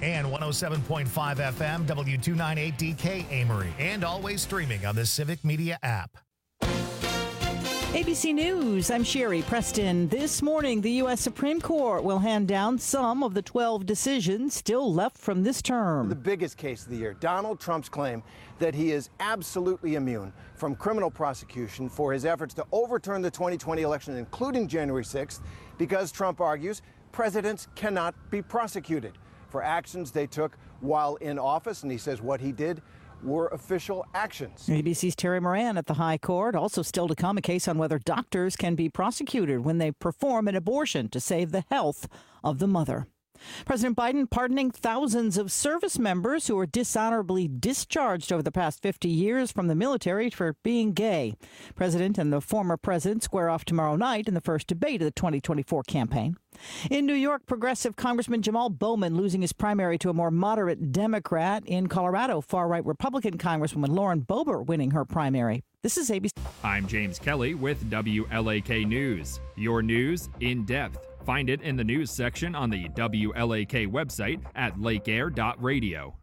and 107.5 FM W298DK Amory, and always streaming on the Civic Media app. ABC News, I'm Sherry Preston. This morning, the U.S. Supreme Court will hand down some of the 12 decisions still left from this term. The biggest case of the year, Donald Trump's claim that he is absolutely immune from criminal prosecution for his efforts to overturn the 2020 election, including January 6th, because Trump argues presidents cannot be prosecuted for actions they took while in office, and he says what he did were official actions. ABC's Terry Moran at the High Court. Also still to come, a case on whether doctors can be prosecuted when they perform an abortion to save the health of the mother. President Biden pardoning thousands of service members who were dishonorably discharged over the past 50 years from the military for being gay. President and the former president square off tomorrow night in the first debate of the 2024 campaign. In New York, progressive Congressman Jamal Bowman losing his primary to a more moderate Democrat. In Colorado, far-right Republican Congresswoman Lauren Boebert winning her primary. This is ABC. I'm James Kelly with WLAK News. Your news in depth. Find it in the news section on the WLAK website at lakeair.radio.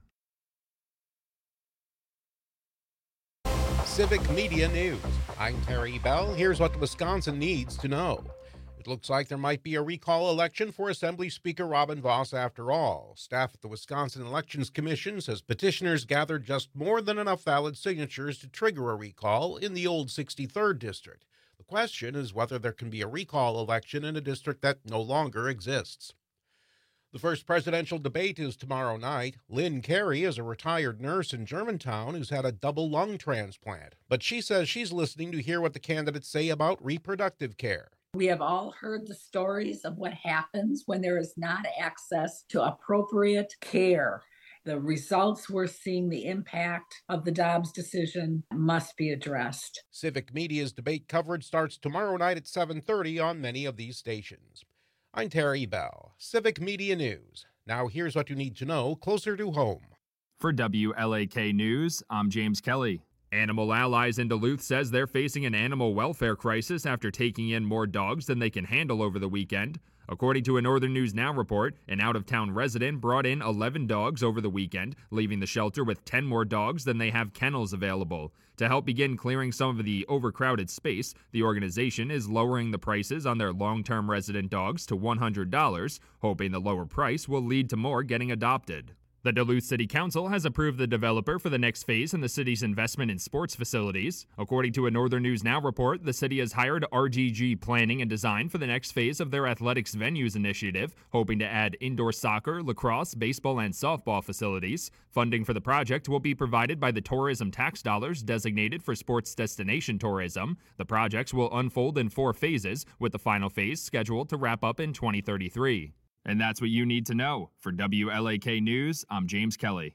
Civic Media News. I'm Terry Bell. Here's what Wisconsin needs to know. It looks like there might be a recall election for Assembly Speaker Robin Vos after all. Staff at the Wisconsin Elections Commission says petitioners gathered just more than enough valid signatures to trigger a recall in the old 63rd district. The question is whether there can be a recall election in a district that no longer exists. The first presidential debate is tomorrow night. Lynn Carey is a retired nurse in Germantown who's had a double lung transplant, but she says she's listening to hear what the candidates say about reproductive care. We have all heard the stories of what happens when there is not access to appropriate care. The results we're seeing, the impact of the Dobbs decision must be addressed. Civic Media's debate coverage starts tomorrow night at 7:30 on many of these stations. I'm Terry Bell, Civic Media News. Now here's what you need to know closer to home. For WLAK News, I'm James Kelly. Animal Allies in Duluth says they're facing an animal welfare crisis after taking in more dogs than they can handle over the weekend. According to a Northern News Now report, an out-of-town resident brought in 11 dogs over the weekend, leaving the shelter with 10 more dogs than they have kennels available. To help begin clearing some of the overcrowded space, the organization is lowering the prices on their long-term resident dogs to $100, hoping the lower price will lead to more getting adopted. The Duluth City Council has approved the developer for the next phase in the city's investment in sports facilities. According to a Northern News Now report, the city has hired RGG Planning and Design for the next phase of their athletics venues initiative, hoping to add indoor soccer, lacrosse, baseball, and softball facilities. Funding for the project will be provided by the tourism tax dollars designated for sports destination tourism. The projects will unfold in 4 phases, with the final phase scheduled to wrap up in 2033. And that's what you need to know. For WLAK News, I'm James Kelly.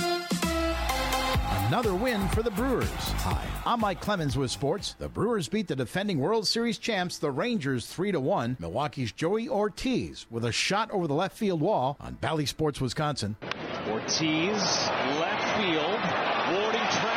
Another win for the Brewers. Hi, I'm Mike Clemens with sports. The Brewers beat the defending World Series champs, the Rangers, 3-1. Milwaukee's Joey Ortiz with a shot over the left field wall on Bally Sports, Wisconsin. Ortiz, left field, boarding track.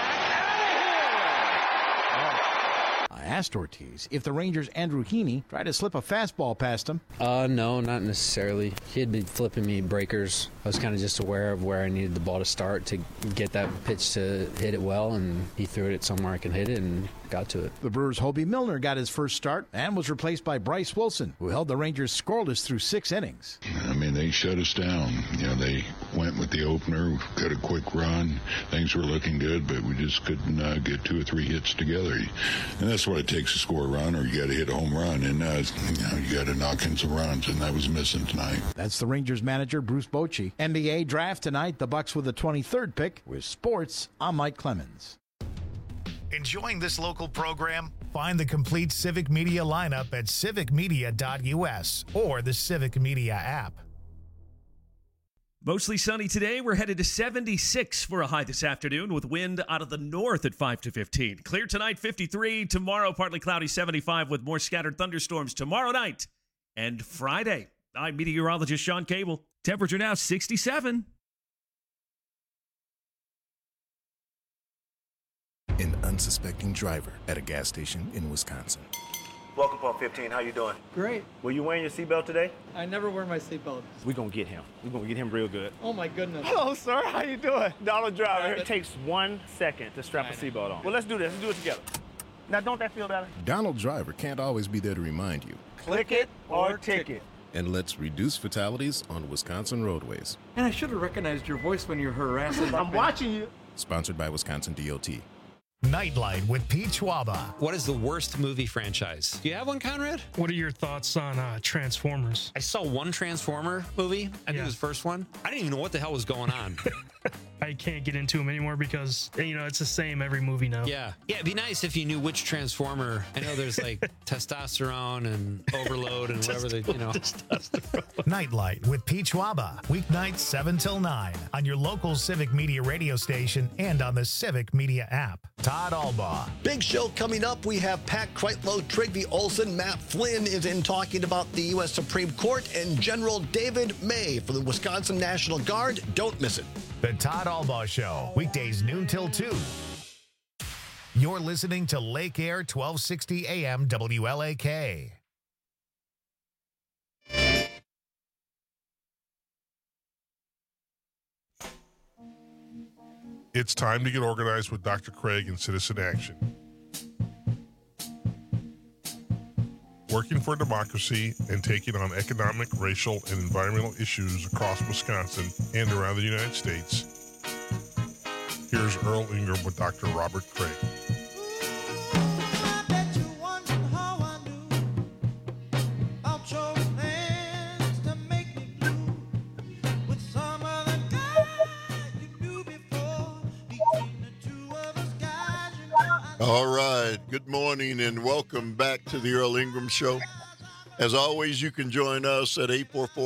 I asked Ortiz if the Rangers' Andrew Heaney tried to slip a fastball past him. No, not necessarily. He had been flipping me breakers. I was kind of just aware of where I needed the ball to start to get that pitch to hit it well, and he threw it somewhere I can hit it and got to it. The Brewers' Hobie Milner got his first start and was replaced by Bryce Wilson, who held the Rangers scoreless through 6 innings. I mean, they shut us down. They went with the opener, got a quick run. Things were looking good, but we just couldn't get 2 or 3 hits together. And that's what it takes to score a run, or you got to hit a home run, and you got to knock in some runs, and that was missing tonight. That's the Rangers manager, Bruce Bochy. NBA draft tonight, the Bucks with the 23rd pick. With sports, I'm Mike Clemens. Enjoying this local program? Find the complete Civic Media lineup at civicmedia.us or the Civic Media app. Mostly sunny today. We're headed to 76 for a high this afternoon with wind out of the north at 5 to 15. Clear tonight, 53. Tomorrow, partly cloudy, 75 with more scattered thunderstorms tomorrow night and Friday. I'm meteorologist Sean Cable. Temperature now 67. An unsuspecting driver at a gas station in Wisconsin. Welcome, Pump 15. How you doing? Great. Were you wearing your seatbelt today? I never wear my seatbelt. We're going to get him. We're going to get him real good. Oh, my goodness. Hello, sir. How you doing? Donald Driver. It takes 1 second to strap a seatbelt on. Well, let's do this. Let's do it together. Now, don't that feel better? Donald Driver can't always be there to remind you. Click it or ticket. And let's reduce fatalities on Wisconsin roadways. And I should have recognized your voice when you're harassing. I'm watching you. Sponsored by Wisconsin DOT. Nightlight with Pete Schwaba. What is the worst movie franchise? Do you have one, Conrad? What are your thoughts on Transformers? I saw one Transformer movie. I think it was the first one. I didn't even know what the hell was going on. I can't get into them anymore because, it's the same every movie now. Yeah. Yeah, it'd be nice if you knew which Transformer. I know there's like testosterone and overload and whatever Nightlight with Pete Schwaba. Weeknights 7 till 9 on your local Civic Media radio station and on the Civic Media app. Todd Albaugh. Big show coming up. We have Pat Kreitlow, Trygve Olsen, Matt Flynn is in talking about the U.S. Supreme Court, and General David May from the Wisconsin National Guard. Don't miss it. The Todd Albaugh Show, weekdays noon till 2. You're listening to Lake Air 1260 AM WLAK. It's time to get organized with Dr. Craig and Citizen Action. Working for democracy and taking on economic, racial, and environmental issues across Wisconsin and around the United States. Here's Earl Ingram with Dr. Robert Craig. All right. Good morning and welcome back to the Earl Ingram Show. As always, you can join us at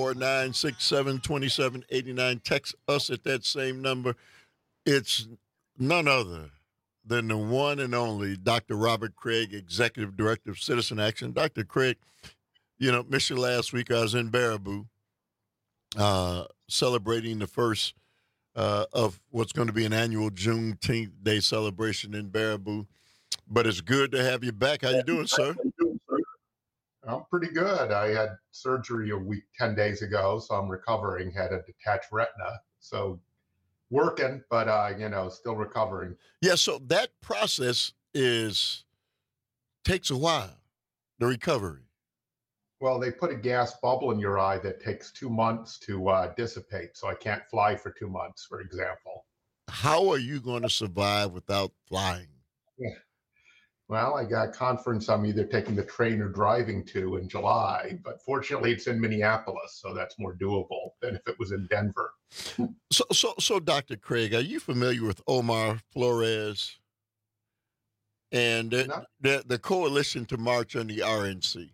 844-967-2789. Text us at that same number. It's none other than the one and only Dr. Robert Craig, Executive Director of Citizen Action. Dr. Craig, missed you last week. I was in Baraboo celebrating the first of what's going to be an annual Juneteenth Day celebration in Baraboo. But it's good to have you back. How you doing, sir? I'm pretty good. I had surgery 10 days ago, so I'm recovering. Had a detached retina, so working, but still recovering. Yeah. So that process takes a while. The recovery. Well, they put a gas bubble in your eye that takes 2 months to dissipate. So I can't fly for 2 months, for example. How are you going to survive without flying? Yeah. Well, I got a conference I'm either taking the train or driving to in July, but fortunately it's in Minneapolis, so that's more doable than if it was in Denver. So Dr. Craig, are you familiar with Omar Flores and the coalition to march on the RNC?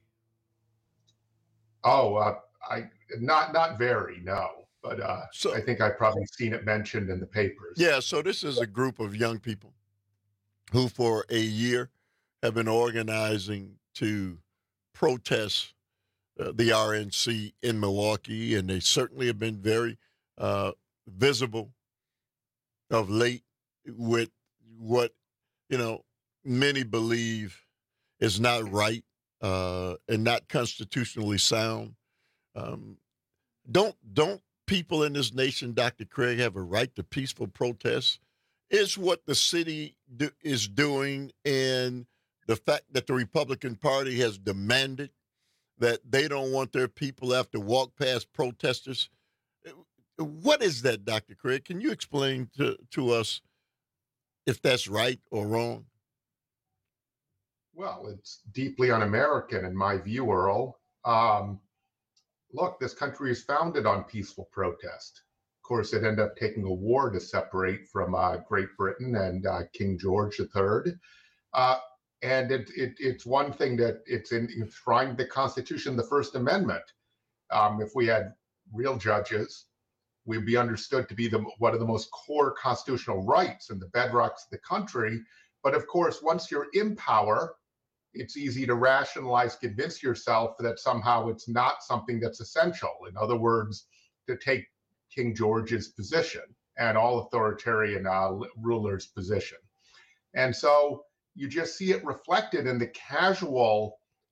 Oh, not very, no. But I think I've probably seen it mentioned in the papers. Yeah, so this is a group of young people who for a year have been organizing to protest the RNC in Milwaukee, and they certainly have been very visible of late with what, many believe is not right and not constitutionally sound. Don't people in this nation, Dr. Craig, have a right to peaceful protest? Is what the city is doing, and the fact that the Republican Party has demanded that they don't want their people to have to walk past protesters. What is that, Dr. Craig? Can you explain to us if that's right or wrong? Well, it's deeply un-American in my view, Earl. Look, this country is founded on peaceful protest. Of course, it ended up taking a war to separate from Great Britain and King George III. And it's one thing that it's enshrined in the Constitution, the First Amendment. If we had real judges, we'd be understood to be one of the most core constitutional rights and the bedrocks of the country. But of course, once you're in power, it's easy to rationalize, convince yourself that somehow it's not something that's essential. In other words, to take King George's position and all authoritarian rulers' position. And so you just see it reflected in the casual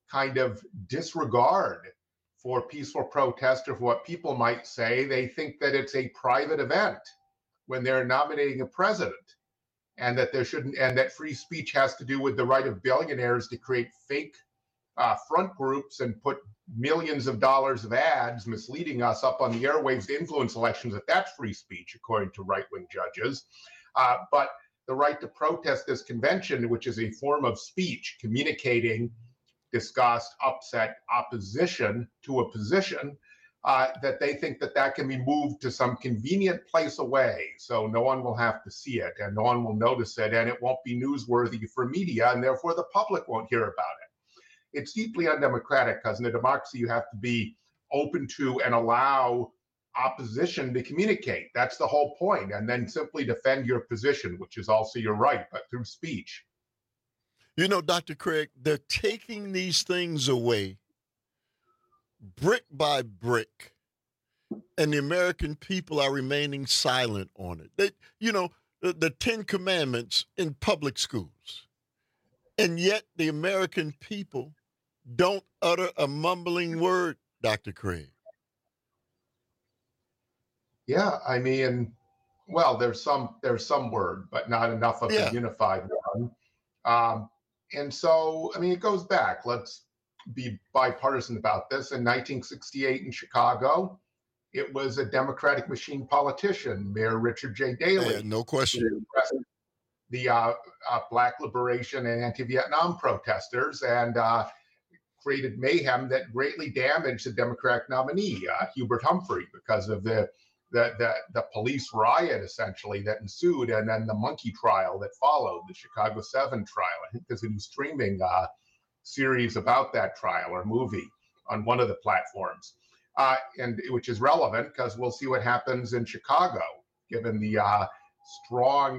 kind of disregard for peaceful protest or for what people might say. They think that it's a private event when they're nominating a president, and that there shouldn't, and that free speech has to do with the right of billionaires to create fake front groups and put millions of dollars of ads misleading us up on the airwaves to influence elections, that's free speech, according to right-wing judges. But the right to protest this convention, which is a form of speech, communicating disgust, upset, opposition to a position, that they think that can be moved to some convenient place away, so no one will have to see it and no one will notice it, and it won't be newsworthy for media, and therefore the public won't hear about it. It's deeply undemocratic, because in a democracy you have to be open to and allow opposition to communicate. That's the whole point, and then simply defend your position, which is also your right, but through speech. You know, Dr. Craig, they're taking these things away brick by brick, and the American people are remaining silent on it. They, you know, the 10 Commandments in public schools, and yet the American people don't utter a mumbling word, Dr. Craig. Yeah, I mean, well, there's some word, but not enough of a unified one. And so, I mean, it goes back. Let's be bipartisan about this. In 1968 in Chicago, it was a Democratic machine politician, Mayor Richard J. Daley. No question. The Black liberation and anti-Vietnam protesters, and created mayhem that greatly damaged the Democratic nominee, Hubert Humphrey, because of the police riot, essentially, that ensued, and then the monkey trial that followed, the Chicago 7 trial. I think there's a new streaming series about that trial, or movie, on one of the platforms, and which is relevant because we'll see what happens in Chicago, given the strong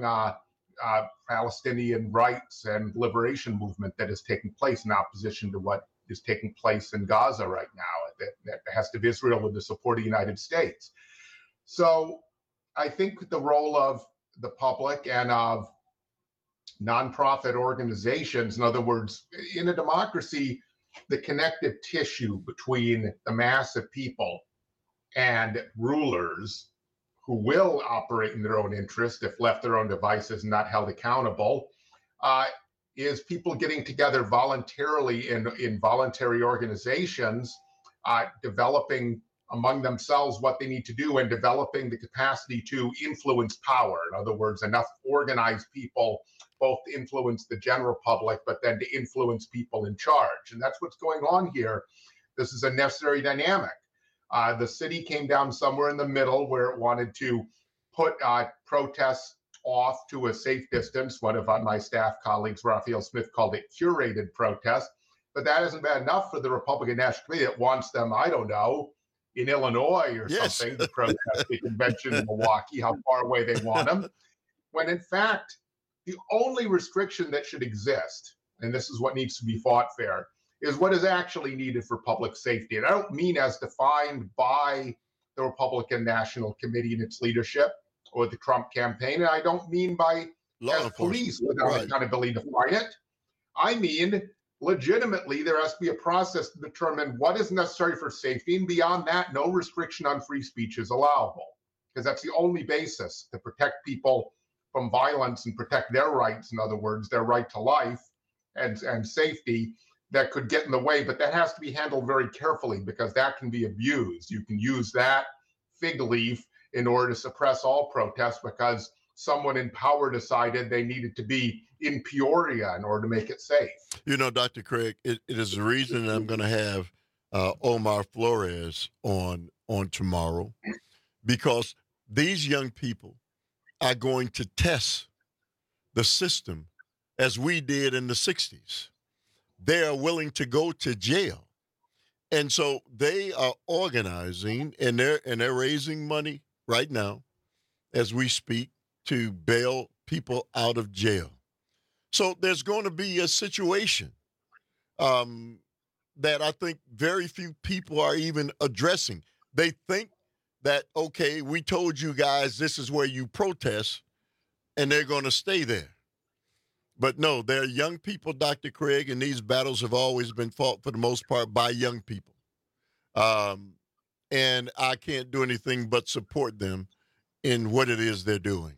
Palestinian rights and liberation movement that is taking place in opposition to what is taking place in Gaza right now, that has to be Israel with the support of the United States. So I think the role of the public and of nonprofit organizations, in other words, in a democracy, the connective tissue between the mass of people and rulers who will operate in their own interest if left their own devices and not held accountable, is people getting together voluntarily in voluntary organizations, developing among themselves what they need to do, and developing the capacity to influence power. In other words, enough organized people both to influence the general public, but then to influence people in charge. And that's what's going on here. This is a necessary dynamic. The city came down somewhere in the middle where it wanted to put protests off to a safe distance. One of my staff colleagues, Raphael Smith, called it curated protest. But that isn't bad enough for the Republican National Committee that wants them, I don't know, in Illinois or something, to protest the convention in Milwaukee, how far away they want them. When in fact, the only restriction that should exist, and this is what needs to be fought fair, is what is actually needed for public safety. And I don't mean as defined by the Republican National Committee and its leadership or the Trump campaign. And I don't mean by police without accountability to fight it. I mean, legitimately, there has to be a process to determine what is necessary for safety. And beyond that, no restriction on free speech is allowable, because that's the only basis to protect people from violence and protect their rights. In other words, their right to life and safety that could get in the way. But that has to be handled very carefully, because that can be abused. You can use that fig leaf in order to suppress all protests because someone in power decided they needed to be in Peoria in order to make it safe. You know, Dr. Craig, it is the reason I'm going to have Omar Flores on tomorrow, because these young people are going to test the system as we did in the 60s. They are willing to go to jail. And so they are organizing, and they're raising money right now as we speak to bail people out of jail. So there's going to be a situation that I think very few people are even addressing. They think that, okay, we told you guys this is where you protest, and they're going to stay there. But no, they're young people, Dr. Craig, and these battles have always been fought for the most part by young people. And I can't do anything but support them in what it is they're doing.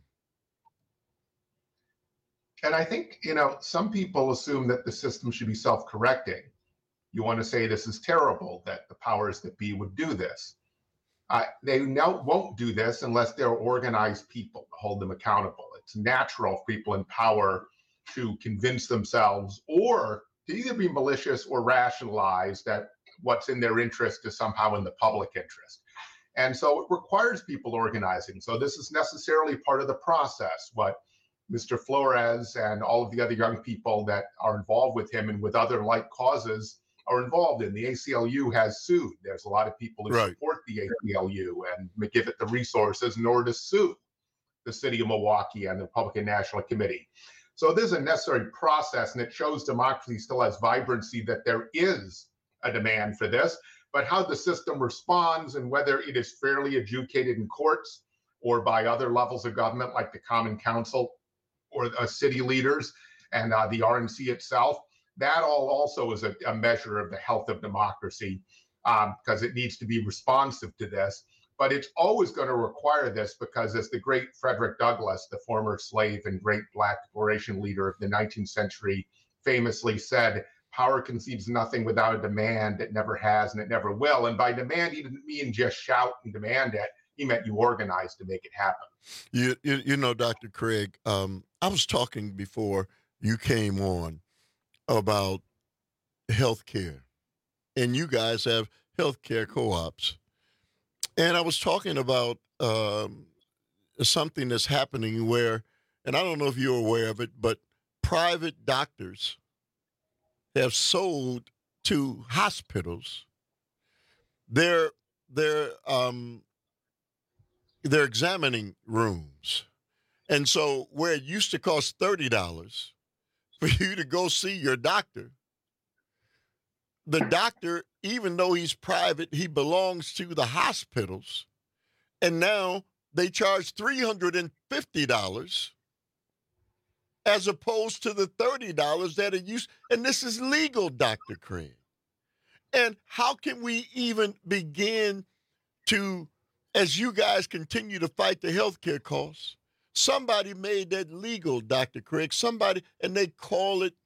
And I think, some people assume that the system should be self-correcting. You want to say this is terrible, that the powers that be would do this. They won't do this unless they're organized people to hold them accountable. It's natural for people in power to convince themselves or to either be malicious or rationalize that what's in their interest is somehow in the public interest. And so it requires people organizing. So this is necessarily part of the process. What Mr. Flores and all of the other young people that are involved with him and with other like causes are involved in. The ACLU has sued. There's a lot of people who support the ACLU and give it the resources in order to sue the city of Milwaukee and the Republican National Committee. So this is a necessary process, and it shows democracy still has vibrancy, that there is a demand for this. But how the system responds and whether it is fairly adjudicated in courts or by other levels of government like the Common Council or city leaders and the RNC itself, that all also is a measure of the health of democracy, because it needs to be responsive to this. But it's always going to require this because, as the great Frederick Douglass, the former slave and great Black liberation leader of the 19th century, famously said, power conceives nothing without a demand. It never has and it never will. And by demand, he didn't mean just shout and demand it. He meant you organize to make it happen. You know, Dr. Craig, I was talking before you came on about healthcare, and you guys have healthcare co-ops. And I was talking about something that's happening where, and I don't know if you're aware of it, but private doctors have sold to hospitals their examining rooms. And so where it used to cost $30 for you to go see your doctor, the doctor, even though he's private, he belongs to the hospitals. And now they charge $350 as opposed to the $30 that it used. And this is legal, Dr. Craig. And how can we even begin to, as you guys continue to fight the healthcare costs, somebody made that legal, Dr. Craig, somebody, and they call it,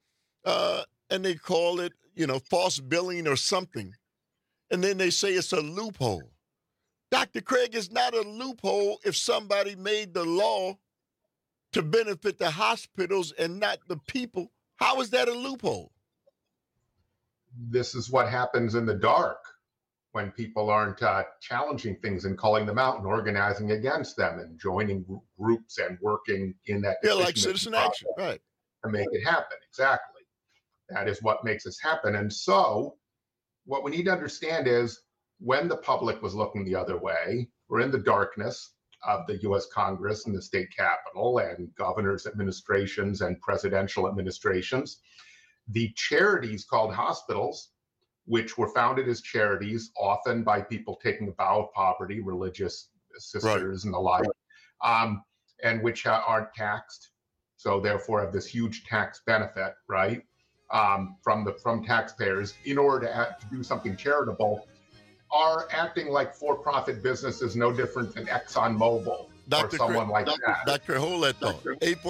false billing or something. And then they say it's a loophole. Dr. Craig, is not a loophole if somebody made the law to benefit the hospitals and not the people. How is that a loophole? This is what happens in the dark when people aren't challenging things and calling them out and organizing against them and joining groups and working in that. Yeah, like citizen action, right? To make it happen. Exactly. That is what makes this happen. And so what we need to understand is when the public was looking the other way, we're in the darkness of the U.S. Congress and the state capitol and governors' administrations and presidential administrations. The charities called hospitals, which were founded as charities, often by people taking a vow of poverty, religious sisters and the like, and which aren't taxed, so therefore have this huge tax benefit, right, from taxpayers, in order to do something charitable, are acting like for-profit businesses, no different than ExxonMobil or someone like that. Dr. Hold that thought.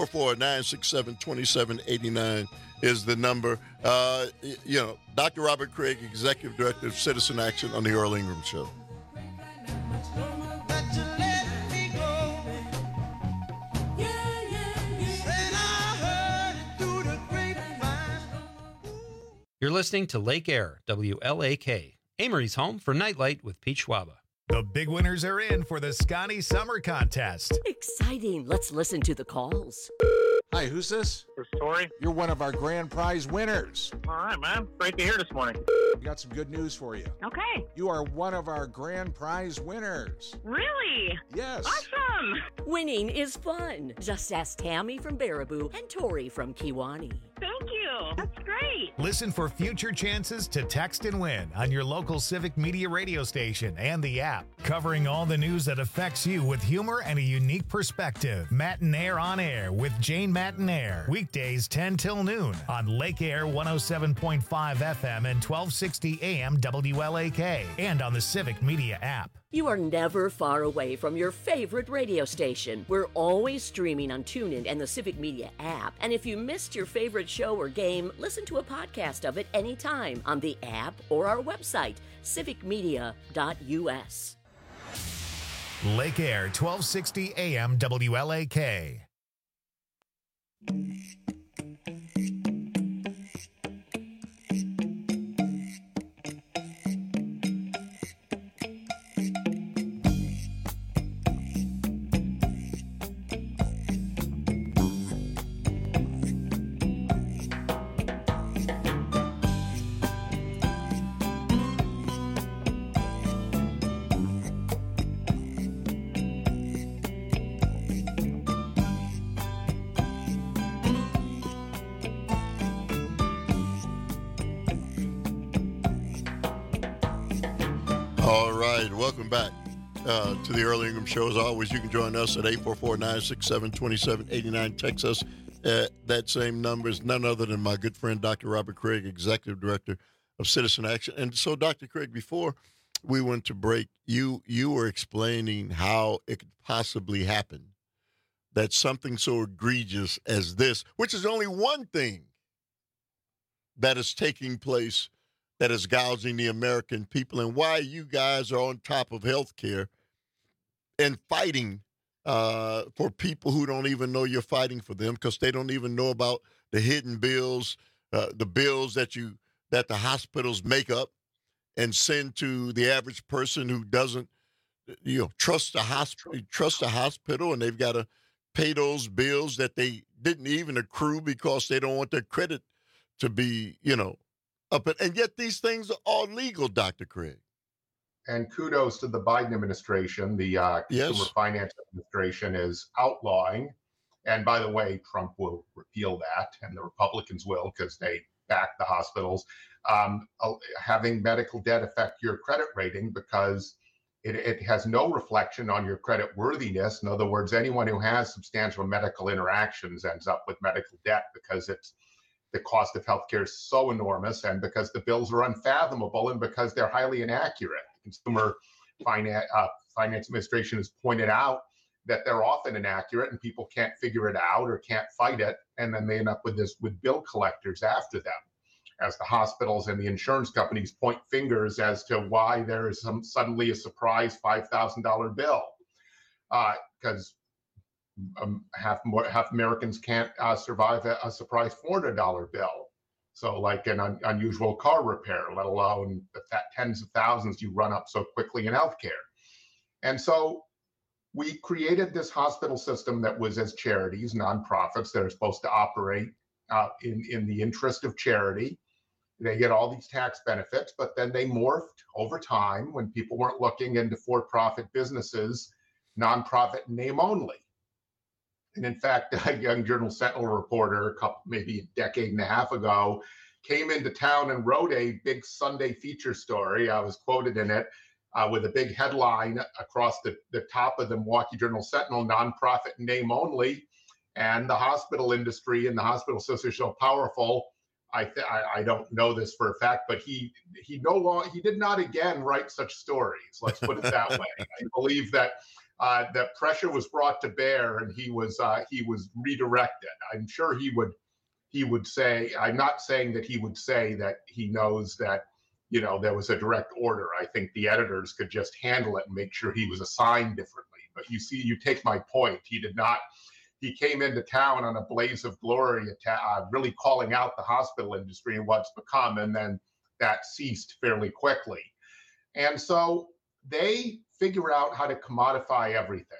844-967-2789 is the number. Dr. Robert Craig, Executive Director of Citizen Action on the Earl Ingram Show. You're listening to Lake Air, WLAK, Amory's home for Nightlight with Pete Schwaba. The big winners are in for the Scotty Summer Contest. Exciting. Let's listen to the calls. Hi, who's this? This is Tori. You're one of our grand prize winners. All right, man. Great to hear this morning. We got some good news for you. Okay. You are one of our grand prize winners. Really? Yes. Awesome. Winning is fun. Just ask Tammy from Baraboo and Tori from Kiwani. Thank you. That's great. Listen for future chances to text and win on your local Civic Media radio station and the app. Covering all the news that affects you with humor and a unique perspective. Matinaire on Air with Jane Matinaire. Weekdays 10 till noon on Lake Air 107.5 FM and 1260 AM WLAK. And on the Civic Media app. You are never far away from your favorite radio station. We're always streaming on TuneIn and the Civic Media app. And if you missed your favorite show or game, listen to a podcast of it anytime on the app or our website, civicmedia.us. Lake Air 1260 AM WLAK. All right, welcome back to the Early Ingram Show. As always, you can join us at 844-967-2789. Text us at that same number. Is none other than my good friend, Dr. Robert Craig, Executive Director of Citizen Action. And so, Dr. Craig, before we went to break, you were explaining how it could possibly happen that something so egregious as this, which is only one thing that is taking place that is gouging the American people, and why you guys are on top of health care and fighting for people who don't even know you're fighting for them, because they don't even know about the hidden bills, the bills that the hospitals make up and send to the average person who doesn't trust the hospital, and they've got to pay those bills that they didn't even accrue because they don't want their credit to be, up. And yet these things are all legal, Dr. Craig. And kudos to the Biden administration. The Consumer Finance Administration is outlawing. And by the way, Trump will repeal that, and the Republicans will, because they back the hospitals, having medical debt affect your credit rating, because it has no reflection on your credit worthiness. In other words, anyone who has substantial medical interactions ends up with medical debt, because the cost of healthcare is so enormous, and because the bills are unfathomable, and because they're highly inaccurate. The Consumer Finance Administration has pointed out that they're often inaccurate, and people can't figure it out or can't fight it, and then they end up with bill collectors after them, as the hospitals and the insurance companies point fingers as to why there is suddenly a surprise $5,000 bill, because half Americans can't survive a surprise $400 bill. So like an unusual car repair, let alone the tens of thousands you run up so quickly in healthcare. And so we created this hospital system that was as charities, nonprofits that are supposed to operate in the interest of charity. They get all these tax benefits, but then they morphed over time, when people weren't looking, into for-profit businesses, nonprofit name only. And in fact, a Young Journal Sentinel reporter, maybe a decade and a half ago, came into town and wrote a big Sunday feature story. I was quoted in it with a big headline across the top of the Milwaukee Journal Sentinel: nonprofit name only, and the hospital industry and the hospital association so powerful. I don't know this for a fact, but he did not again write such stories. Let's put it that way. I believe that that pressure was brought to bear, and he was redirected. I'm sure he would say, I'm not saying that he would say that he knows that, there was a direct order. I think the editors could just handle it and make sure he was assigned differently. But you take my point. He did not. He came into town on a blaze of glory, really calling out the hospital industry and what's become, and then that ceased fairly quickly. And so they figure out how to commodify everything,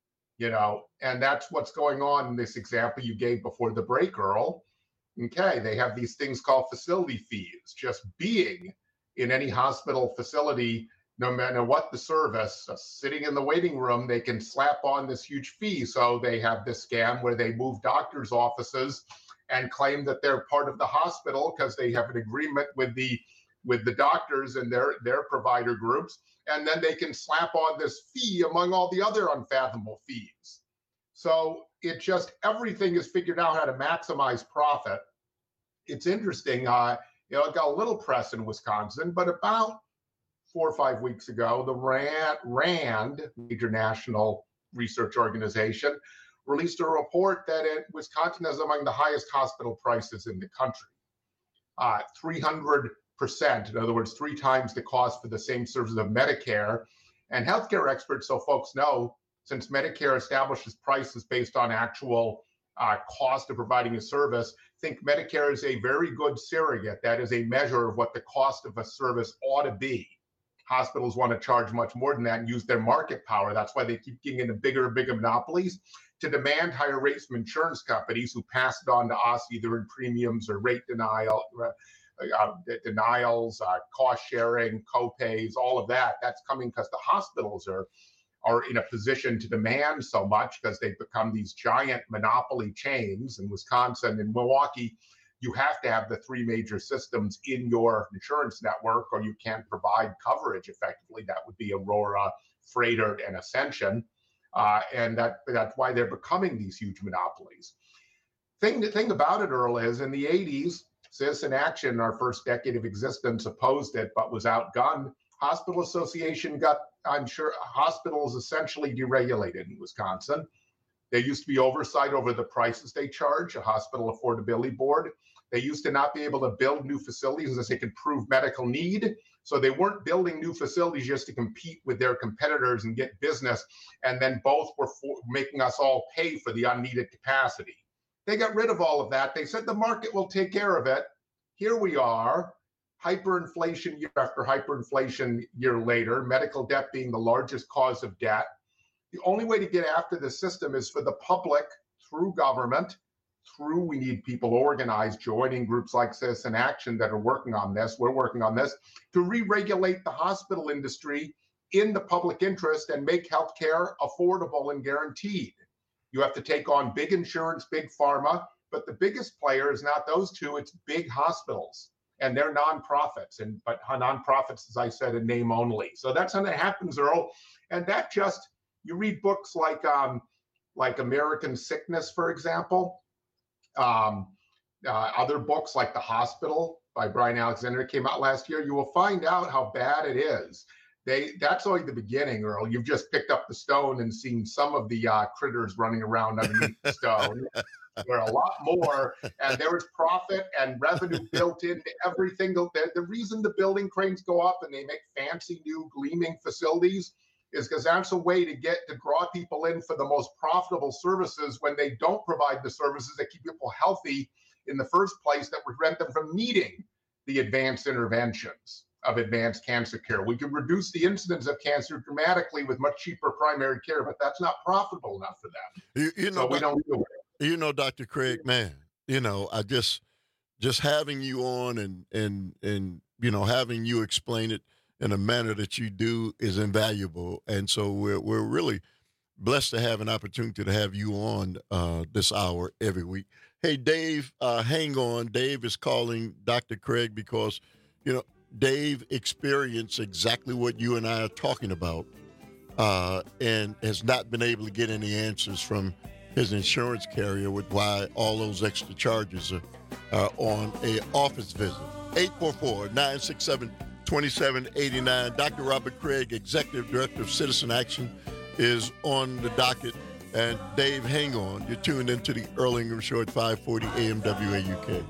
and that's what's going on in this example you gave before the break, Earl. Okay, they have these things called facility fees. Just being in any hospital facility, no matter what the service, sitting in the waiting room, they can slap on this huge fee. So they have this scam where they move doctors' offices and claim that they're part of the hospital because they have an agreement with the doctors and their provider groups, and then they can slap on this fee among all the other unfathomable fees. So it just, everything is figured out how to maximize profit. It's interesting, it got a little press in Wisconsin, but about 4 or 5 weeks ago, the RAND, major national research organization, released a report that Wisconsin is among the highest hospital prices in the country. 300%, in other words, 3 times the cost for the same services of Medicare. And healthcare experts, so folks know, since Medicare establishes prices based on actual cost of providing a service, think Medicare is a very good surrogate. That is a measure of what the cost of a service ought to be. Hospitals want to charge much more than that and use their market power. That's why they keep getting into bigger and bigger monopolies to demand higher rates from insurance companies who pass it on to us either in premiums or rate denials, cost sharing, co-pays, all of that. That's coming because the hospitals are in a position to demand so much because they've become these giant monopoly chains. In Wisconsin and Milwaukee, you have to have the 3 major systems in your insurance network or you can't provide coverage effectively. That would be Aurora, Freighter, and Ascension. And that's why they're becoming these huge monopolies. The thing about it, Earl, is in the 80s, Citizen Action, our first decade of existence, opposed it, but was outgunned. Hospital Association got, I'm sure, hospitals essentially deregulated in Wisconsin. There used to be oversight over the prices they charge, a hospital affordability board. They used to not be able to build new facilities unless they could prove medical need. So they weren't building new facilities just to compete with their competitors and get business. And then both were making us all pay for the unneeded capacity. They got rid of all of that. They said the market will take care of it. Here we are, hyperinflation year after hyperinflation year later, medical debt being the largest cause of debt. The only way to get after the system is for the public, through government, we need people organized, joining groups like Citizen Action that are working on this. We're working on this to re-regulate the hospital industry in the public interest and make healthcare affordable and guaranteed. You have to take on big insurance, big pharma, but the biggest player is not those two, it's big hospitals. And they're nonprofits, but nonprofits, as I said, in name only. So that's how that happens, Earl. And that just, you read books like American Sickness, for example. Other books like The Hospital by Brian Alexander came out last year. You will find out how bad it is. That's only the beginning, Earl. You've just picked up the stone and seen some of the critters running around underneath the stone. There are a lot more, and there is profit and revenue built into everything. The reason the building cranes go up and they make fancy new gleaming facilities is because that's a way to draw people in for the most profitable services when they don't provide the services that keep people healthy in the first place, that would prevent them from needing the advanced interventions of advanced cancer care. We could reduce the incidence of cancer dramatically with much cheaper primary care, but that's not profitable enough for them. So we don't do it. You know, Dr. Craig, man, I just having you on and having you explain it in a manner that you do is invaluable. And so we're really blessed to have an opportunity to have you on this hour every week. Hey, Dave, hang on. Dave is calling Dr. Craig because, Dave experienced exactly what you and I are talking about and has not been able to get any answers from his insurance carrier with why all those extra charges are on a office visit. 844-967-2789. Dr. Robert Craig, Executive Director of Citizen Action, is on the docket. And Dave, hang on. You're tuned into the Earl Ingram Show at 540 AM WAUK.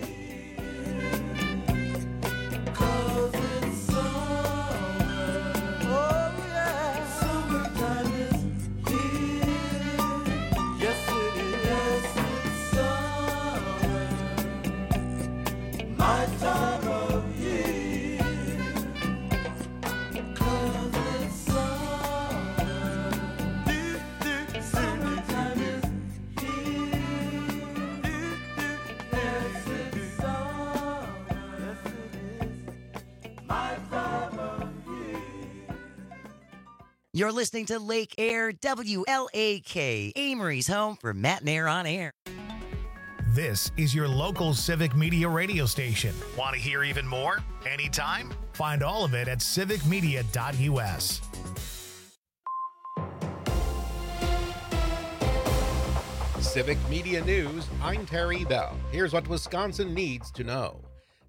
You're listening to Lake Air WLAK, Amory's home for Matt and Air on Air. This is your local Civic Media radio station. Want to hear even more? Anytime? Find all of it at civicmedia.us. Civic Media News, I'm Terry Bell. Here's what Wisconsin needs to know.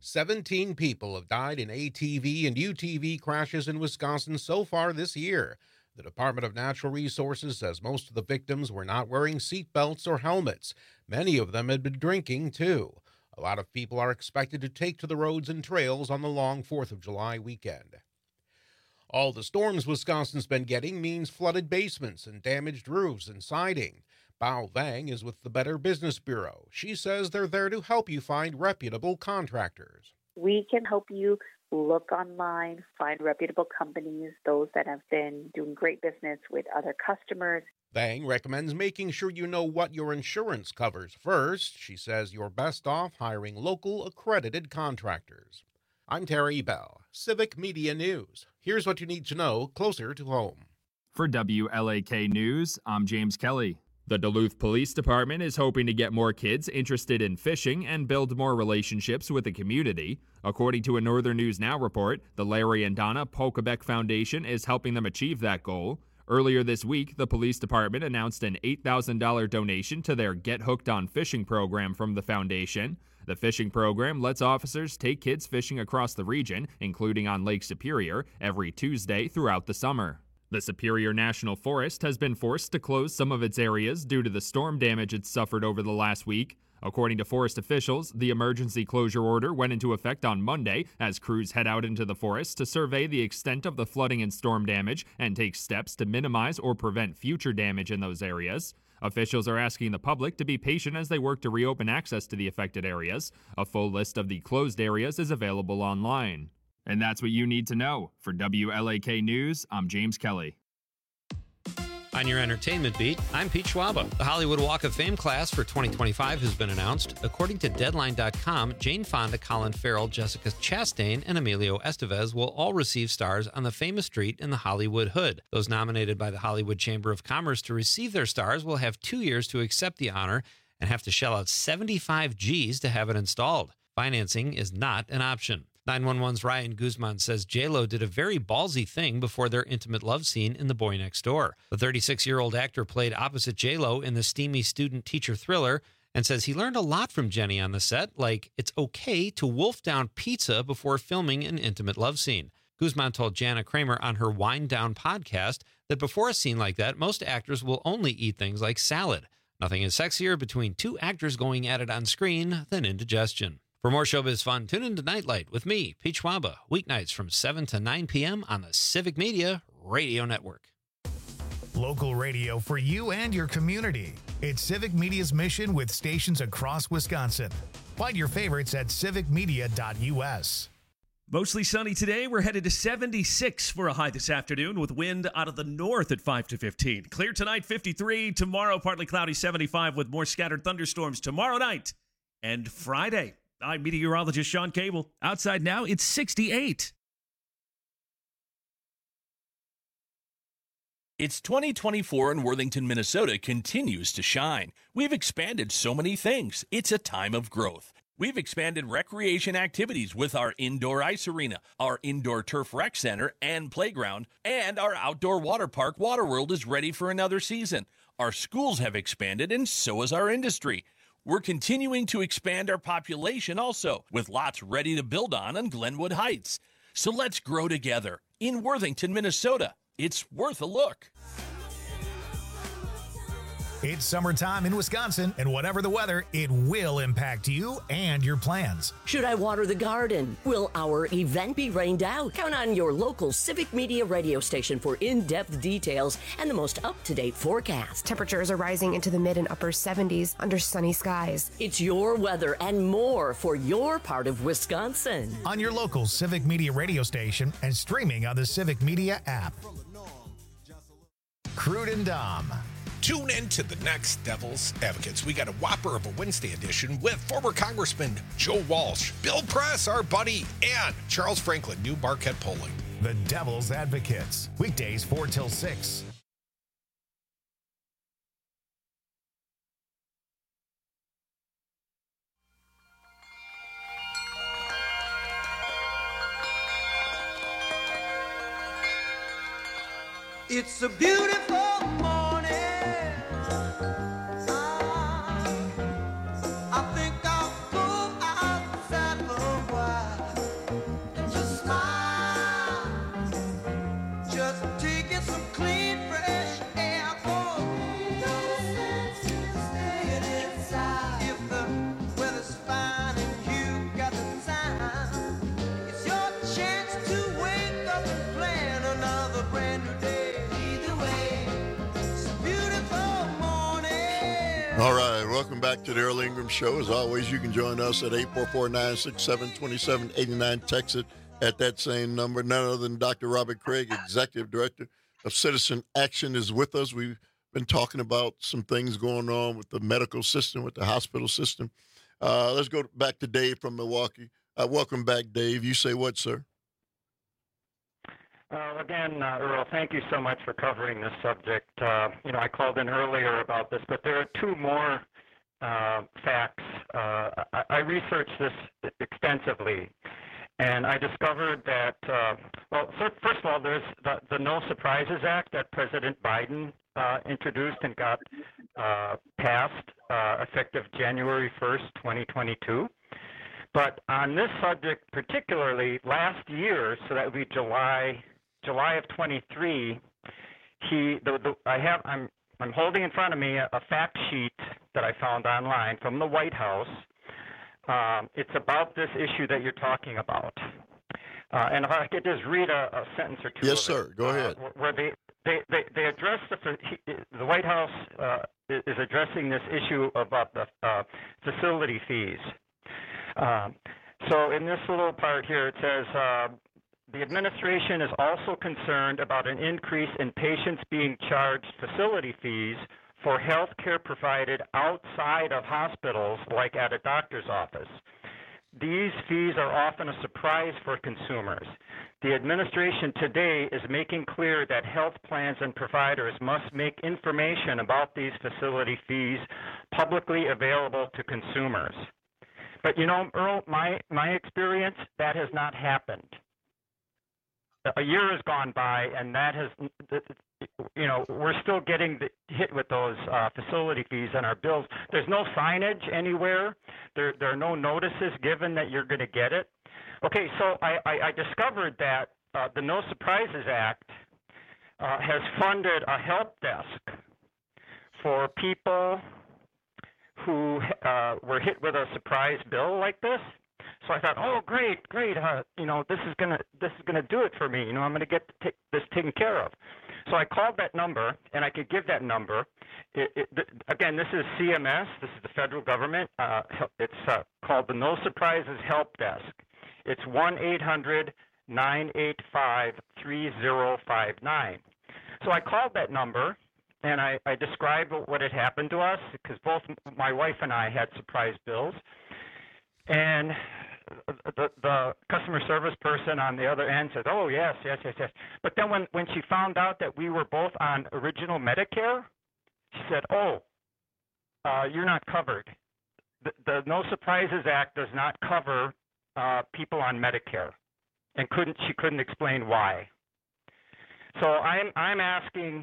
17 people have died in ATV and UTV crashes in Wisconsin so far this year. The Department of Natural Resources says most of the victims were not wearing seat belts or helmets. Many of them had been drinking, too. A lot of people are expected to take to the roads and trails on the long 4th of July weekend. All the storms Wisconsin's been getting means flooded basements and damaged roofs and siding. Bao Vang is with the Better Business Bureau. She says they're there to help you find reputable contractors. We can help you look online, find reputable companies, those that have been doing great business with other customers. Vang recommends making sure you know what your insurance covers first. She says you're best off hiring local accredited contractors. I'm Terry Bell, Civic Media News. Here's what you need to know closer to home. For WLAK News, I'm James Kelly. The Duluth Police Department is hoping to get more kids interested in fishing and build more relationships with the community. According to a Northern News Now report, the Larry and Donna Polkabeck Foundation is helping them achieve that goal. Earlier this week, the police department announced an $8,000 donation to their Get Hooked on Fishing program from the foundation. The fishing program lets officers take kids fishing across the region, including on Lake Superior, every Tuesday throughout the summer. The Superior National Forest has been forced to close some of its areas due to the storm damage it suffered over the last week. According to forest officials, the emergency closure order went into effect on Monday as crews head out into the forest to survey the extent of the flooding and storm damage and take steps to minimize or prevent future damage in those areas. Officials are asking the public to be patient as they work to reopen access to the affected areas. A full list of the closed areas is available online. And that's what you need to know. For WLAK News, I'm James Kelly. On your entertainment beat, I'm Pete Schwaba. The Hollywood Walk of Fame class for 2025 has been announced. According to Deadline.com, Jane Fonda, Colin Farrell, Jessica Chastain, and Emilio Estevez will all receive stars on the famous street in the Hollywood Hood. Those nominated by the Hollywood Chamber of Commerce to receive their stars will have 2 years to accept the honor and have to shell out 75 G's to have it installed. Financing is not an option. 911's Ryan Guzman says J-Lo did a very ballsy thing before their intimate love scene in The Boy Next Door. The 36-year-old actor played opposite J-Lo in the steamy student-teacher thriller and says he learned a lot from Jenny on the set, like it's okay to wolf down pizza before filming an intimate love scene. Guzman told Jana Kramer on her Wind Down podcast that before a scene like that, most actors will only eat things like salad. Nothing is sexier between two actors going at it on screen than indigestion. For more showbiz fun, tune into Nightlight with me, Pete Schwaba, weeknights from 7 to 9 p.m. on the Civic Media Radio Network. Local radio for you and your community. It's Civic Media's mission with stations across Wisconsin. Find your favorites at civicmedia.us. Mostly sunny today. We're headed to 76 for a high this afternoon with wind out of the north at 5 to 15. Clear tonight, 53. Tomorrow, partly cloudy, 75 with more scattered thunderstorms tomorrow night and Friday. I'm meteorologist Sean Cable. Outside now, it's 68. It's 2024 and Worthington, Minnesota continues to shine. We've expanded so many things. It's a time of growth. We've expanded recreation activities with our indoor ice arena, our indoor turf rec center and playground, and our outdoor water park, Waterworld, is ready for another season. Our schools have expanded, and so has our industry. We're continuing to expand our population also, with lots ready to build on Glenwood Heights. So let's grow together in Worthington, Minnesota. It's worth a look. It's summertime in Wisconsin, and whatever the weather, it will impact you and your plans. Should I water the garden? Will our event be rained out? Count on your local Civic Media radio station for in-depth details and the most up-to-date forecast. Temperatures are rising into the mid and upper 70s under sunny skies. It's your weather and more for your part of Wisconsin. On your local Civic Media radio station and streaming on the Civic Media app. Crude and Dom. Tune in to the next Devil's Advocates. We got a whopper of a Wednesday edition with former Congressman Joe Walsh, Bill Press, our buddy, and Charles Franklin, New Marquette Polling. The Devil's Advocates, weekdays 4 till 6. It's a beautiful morning. I think I'll go outside for a while and just smile. Just taking some clean, fresh air. No sense in staying inside. If the weather's fine and you got the time, it's your chance to wake up and plan another brand new day. Either way, it's a beautiful morning. All right, welcome back to the Earl Ingram Show. As always, you can join us at 844-967-2789. Text it at that same number. None other than Dr. Robert Craig, Executive Director of Citizen Action, is with us. We've been talking about some things going on with the medical system, with the hospital system. Let's go back to Dave from Milwaukee. Welcome back, Dave. You say what, sir? Again, Earl, thank you so much for covering this subject. I called in earlier about this, but there are two more facts. I researched this extensively, and I discovered that, first of all, there's the No Surprises Act that President Biden introduced and got passed effective January 1st, 2022. But on this subject particularly, last year, so that would be July of 23, I'm holding in front of me a fact sheet that I found online from the White House. It's about this issue that you're talking about. And if I could just read a sentence or two. Yes, sir. Go ahead. Where they address the White House is addressing this issue about the facility fees. So in this little part here, it says, the administration is also concerned about an increase in patients being charged facility fees for health care provided outside of hospitals, like at a doctor's office. These fees are often a surprise for consumers. The administration today is making clear that health plans and providers must make information about these facility fees publicly available to consumers. But, Earl, my experience, that has not happened. A year has gone by, and that has, we're still getting hit with those facility fees on our bills. There's no signage anywhere. There are no notices given that you're going to get it. Okay, so I discovered that the No Surprises Act has funded a help desk for people who were hit with a surprise bill like this. So I thought, oh, great, this is gonna do it for me. I'm gonna get this taken care of. So I called that number, and I could give that number. Again, this is CMS. This is the federal government. It's called the No Surprises Help Desk. It's 1-800-985-3059. So I called that number, and I described what had happened to us, because both my wife and I had surprise bills. And the customer service person on the other end said, oh, yes. But then when she found out that we were both on original Medicare, she said, you're not covered. The No Surprises Act does not cover people on Medicare, and she couldn't explain why. So I'm asking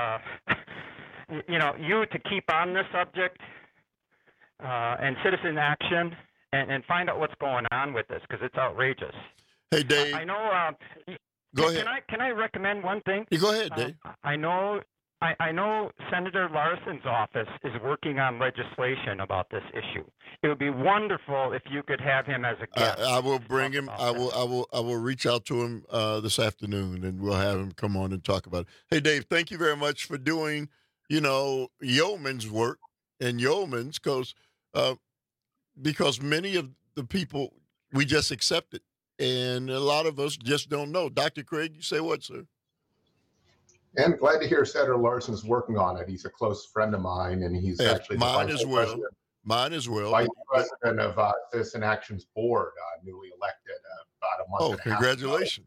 you to keep on this subject and Citizen Action and find out what's going on with this, because it's outrageous. Hey, Dave. I know. Go ahead. Can I recommend one thing? You go ahead, Dave. I know Senator Larson's office is working on legislation about this issue. It would be wonderful if you could have him as a guest. I will bring him. I will reach out to him this afternoon, and we'll have him come on and talk about it. Hey, Dave, thank you very much for doing, yeoman's work and yeoman's, because many of the people, we just accept it, and a lot of us just don't know. Dr. Craig, you say what, sir? And glad to hear Senator Larson's working on it. He's a close friend of mine, and he's actually mine as well. Vice President of Citizen Action's board, newly elected about a month and a half. Congratulations.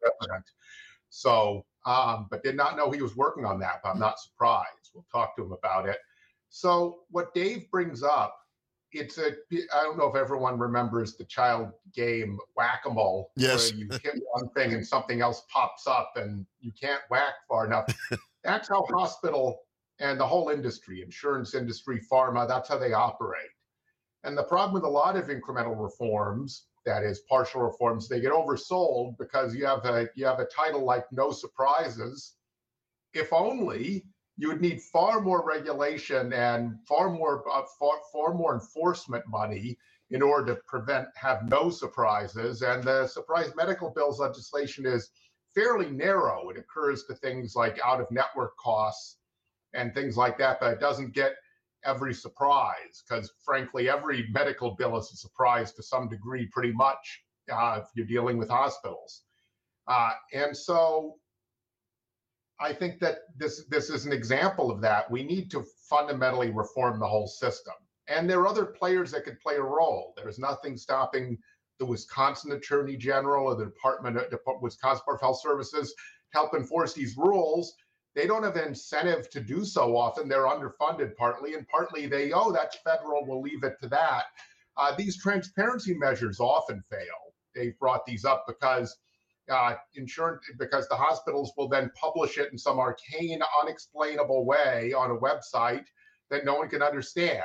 So, but did not know he was working on that, but I'm not surprised. We'll talk to him about it. So what Dave brings up I don't know if everyone remembers the child game Whack-A-Mole, Yes. where you hit one thing and something else pops up and you can't whack far enough. That's how hospital and the whole industry, insurance industry, pharma, that's how they operate. And the problem with a lot of incremental reforms, that is partial reforms, they get oversold because you have a title like No Surprises. If only you would need far more regulation and far more enforcement money in order to have no surprises. And the surprise medical bills legislation is fairly narrow. It occurs to things like out-of-network costs and things like that, but it doesn't get every surprise, because frankly, every medical bill is a surprise to some degree, pretty much, if you're dealing with hospitals. And so I think that this is an example of that. We need to fundamentally reform the whole system. And there are other players that could play a role. There's nothing stopping the Wisconsin Attorney General or the Wisconsin Board of Health Services to help enforce these rules. They don't have an incentive to do so often. They're underfunded partly, and partly that's federal, we'll leave it to that. These transparency measures often fail. They've brought these up because because the hospitals will then publish it in some arcane, unexplainable way on a website that no one can understand.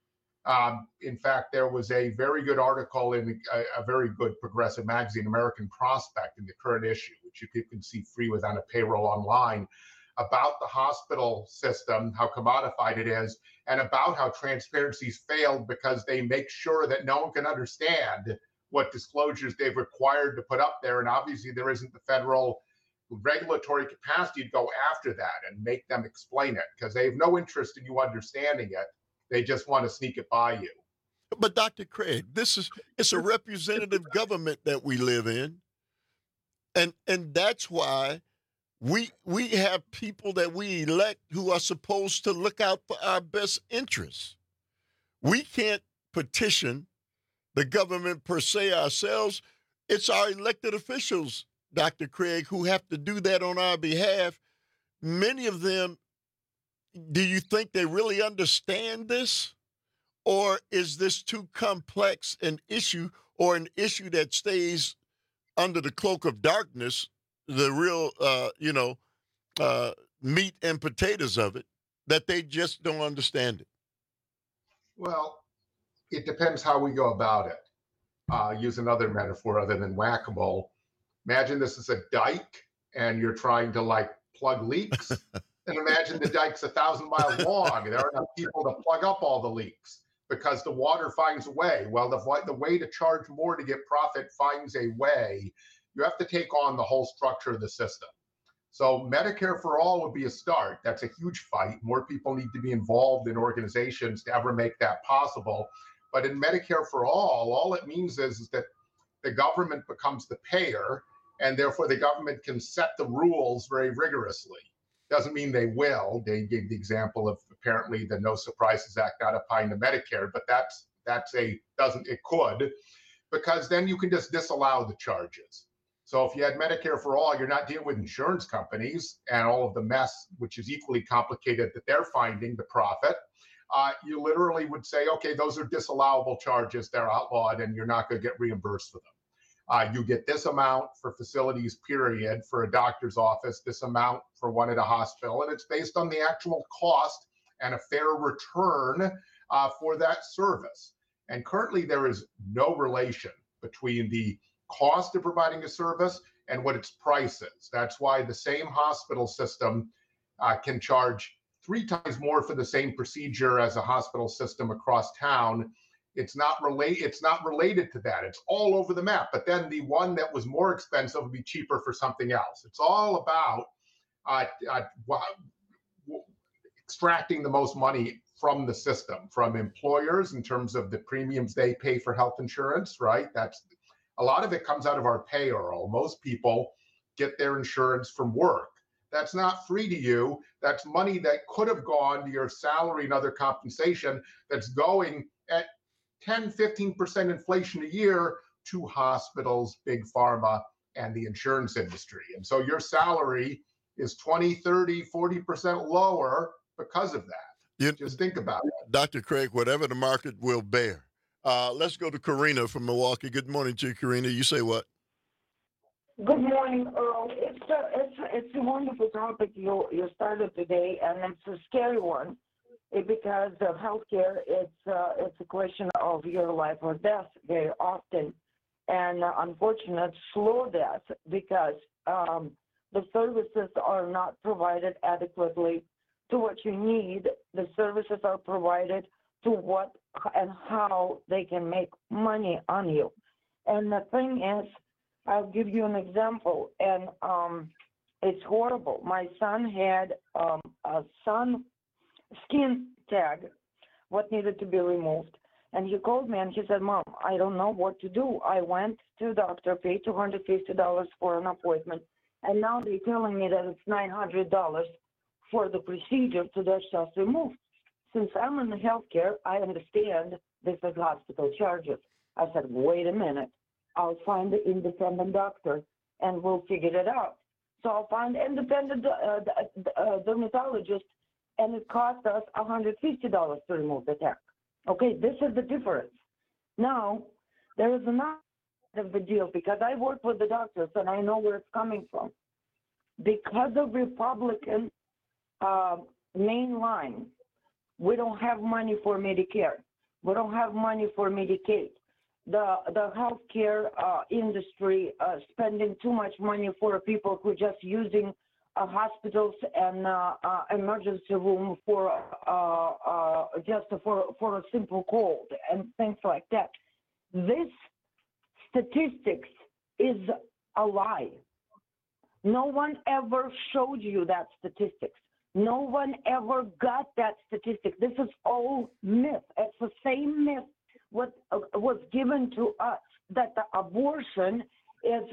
In fact, there was a very good article in a very good progressive magazine, American Prospect, in the current issue, which you can see free without a payroll online, about the hospital system, how commodified it is, and about how transparency's failed because they make sure that no one can understand what disclosures they've required to put up there. And obviously there isn't the federal regulatory capacity to go after that and make them explain it, because they have no interest in you understanding it. They just want to sneak it by you. But Dr. Craig, it's a representative government that we live in. And that's why we have people that we elect who are supposed to look out for our best interests. We can't petition the government per se ourselves. It's our elected officials, Dr. Craig, who have to do that on our behalf. Many of them, do you think they really understand this? Or is this too complex an issue, or an issue that stays under the cloak of darkness, the real, meat and potatoes of it, that they just don't understand it? Well, it depends how we go about it. Use another metaphor other than whack-a-mole. Imagine this is a dike and you're trying to plug leaks. And imagine the dike's 1,000 miles long. There are enough people to plug up all the leaks because the water finds a way. Well, the way to charge more to get profit finds a way. You have to take on the whole structure of the system. So Medicare for All would be a start. That's a huge fight. More people need to be involved in organizations to ever make that possible. But in Medicare for all it means is that the government becomes the payer, and therefore the government can set the rules very rigorously. Doesn't mean they will. They gave the example of apparently the No Surprises Act not applying to Medicare, but it could, because then you can just disallow the charges. So if you had Medicare for all, you're not dealing with insurance companies and all of the mess, which is equally complicated, that they're finding the profit. You literally would say, okay, those are disallowable charges. They're outlawed, and you're not going to get reimbursed for them. You get this amount for facilities, period, for a doctor's office, this amount for one at a hospital, and it's based on the actual cost and a fair return for that service. And currently there is no relation between the cost of providing a service and what its price is. That's why the same hospital system can charge 3 times more for the same procedure as a hospital system across town. It's not related to that. It's all over the map. But then the one that was more expensive would be cheaper for something else. It's all about extracting the most money from the system, from employers in terms of the premiums they pay for health insurance, right? That's a lot of it comes out of our payroll. Most people get their insurance from work. That's not free to you. That's money that could have gone to your salary and other compensation that's going at 10, 15% inflation a year to hospitals, big pharma, and the insurance industry. And so your salary is 20, 30, 40% lower because of that. Just think about it. Dr. Craig, whatever the market will bear. Let's go to Karina from Milwaukee. Good morning to you, Karina. You say what? Good morning, Earl. It's a wonderful topic you started today, and it's a scary one because of healthcare. It's a question of your life or death very often, and unfortunate slow death because the services are not provided adequately to what you need. The services are provided to what and how they can make money on you. And the thing is, I'll give you an example, and it's horrible. My son had a skin tag, what needed to be removed. And he called me and he said, Mom, I don't know what to do. I went to the doctor, paid $250 for an appointment, and now they're telling me that it's $900 for the procedure to get stuff removed. Since I'm in the healthcare, I understand this is hospital charges. I said, wait a minute. I'll find the independent doctor and we'll figure it out. So I'll find an independent dermatologist, and it cost us $150 to remove the tag. Okay, this is the difference. Now, there is another side of the deal because I work with the doctors and I know where it's coming from. Because of Republican main line, we don't have money for Medicare. We don't have money for Medicaid. The healthcare industry spending too much money for people who are just using hospitals and emergency room for just for a simple cold and things like that. This statistics is a lie. No one ever showed you that statistics. No one ever got that statistic. This is all myth. It's the same myth what was given to us, that the abortion is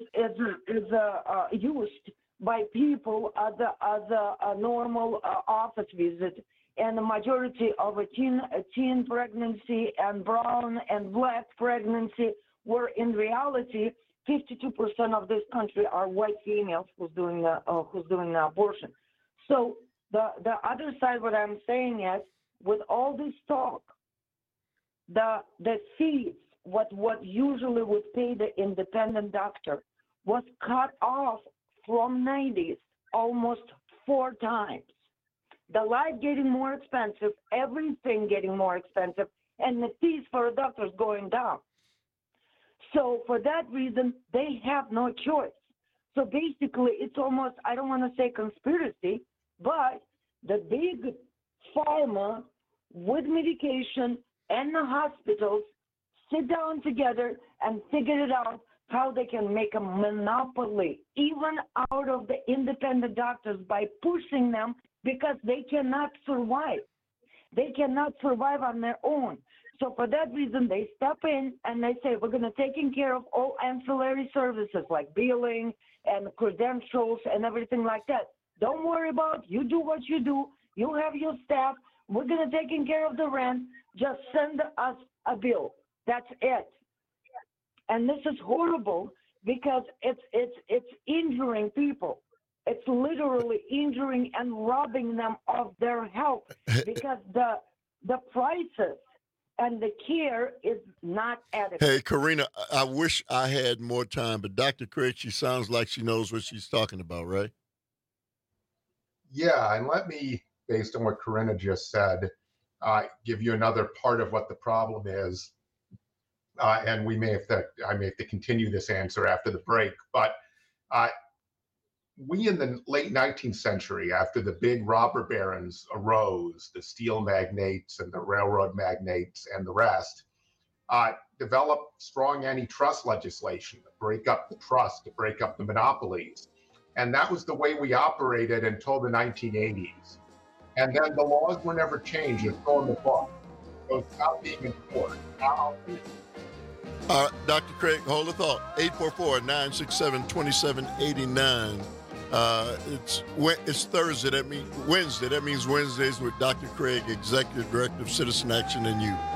used by people as a normal office visit, and the majority of a teen pregnancy and brown and black pregnancy, where in reality 52% of this country are white females who's doing the abortion. So the other side, what I'm saying is, with all this talk, the fees, what usually would pay the independent doctor, was cut off from 90s almost 4 times. The life getting more expensive, everything getting more expensive, and the fees for the doctors going down. So for that reason, they have no choice. So basically, it's almost, I don't want to say conspiracy, but the big pharma with medication and the hospitals sit down together and figure it out how they can make a monopoly even out of the independent doctors by pushing them, because they cannot survive. They cannot survive on their own. So for that reason, they step in and they say, we're going to take care of all ancillary services like billing and credentials and everything like that. Don't worry about it. You do what you do. You have your staff. We're going to take care of the rent. Just send us a bill. That's it. And this is horrible because it's injuring people. It's literally injuring and robbing them of their health because the prices and the care is not adequate. Hey, Karina, I wish I had more time, but Dr. Craig, she sounds like she knows what she's talking about, right? Yeah, and let me, based on what Karina just said, give you another part of what the problem is. And I may have to continue this answer after the break, but we in the late 19th century, after the big robber barons arose, the steel magnates and the railroad magnates and the rest, developed strong antitrust legislation to break up the trust, to break up the monopolies. And that was the way we operated until the 1980s. And then the laws were never changed. It's still in the book. So it's not being enforced. Dr. Craig, hold the thought. 844-967-2789. It's Thursday. That means Wednesday. That means Wednesdays with Dr. Craig, Executive Director of Citizen Action and You.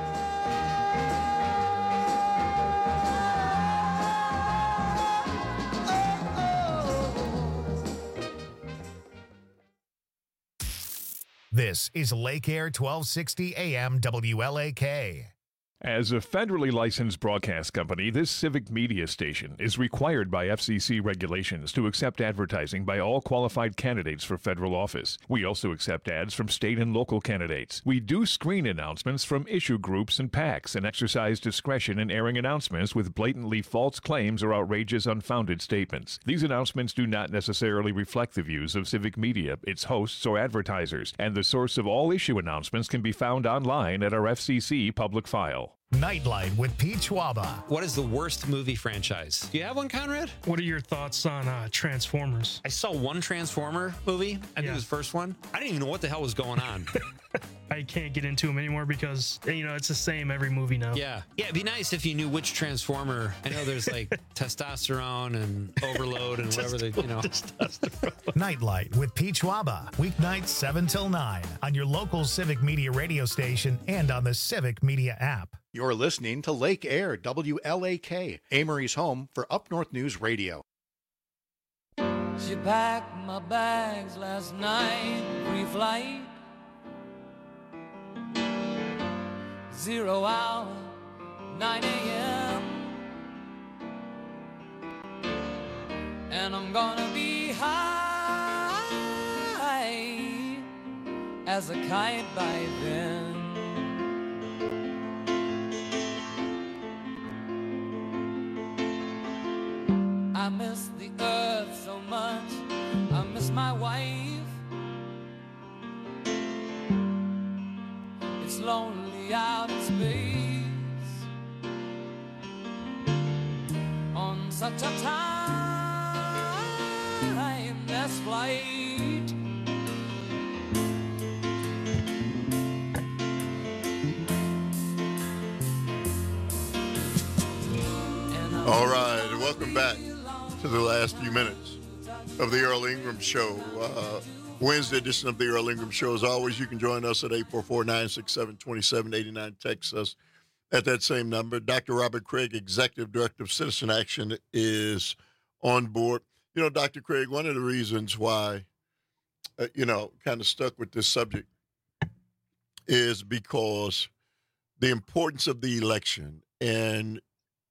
This is Lake Air 1260 AM WLAK. As a federally licensed broadcast company, this civic media station is required by FCC regulations to accept advertising by all qualified candidates for federal office. We also accept ads from state and local candidates. We do screen announcements from issue groups and PACs and exercise discretion in airing announcements with blatantly false claims or outrageous, unfounded statements. These announcements do not necessarily reflect the views of civic media, its hosts, or advertisers, and the source of all issue announcements can be found online at our FCC public file. Nightlight with Pete Schwaba. What is the worst movie franchise? Do you have one, Conrad? What are your thoughts on Transformers? I saw one Transformer movie. I think it was the first one. I didn't even know what the hell was going on. I can't get into them anymore because, it's the same every movie now. Yeah, it'd be nice if you knew which Transformer. I know there's like testosterone and overload and whatever they, Nightlight with Pete Schwaba. Weeknights 7 till 9 on your local Civic Media radio station and on the Civic Media app. You're listening to Lake Air, WLAK, Amory's home for Up North News Radio. She packed my bags last night, pre-flight. 0 hour, 9 a.m. And I'm gonna be high as a kite by then. I miss the earth so much, I miss my wife. It's lonely out in space on such a timeless flight. All right, welcome back to the last few minutes of the Earl Ingram Show. Wednesday edition of the Earl Ingram Show. As always, you can join us at 844-967-2789. Text us at that same number. Dr. Robert Craig, Executive Director of Citizen Action, is on board. Dr. Craig, one of the reasons why, kind of stuck with this subject is because the importance of the election. And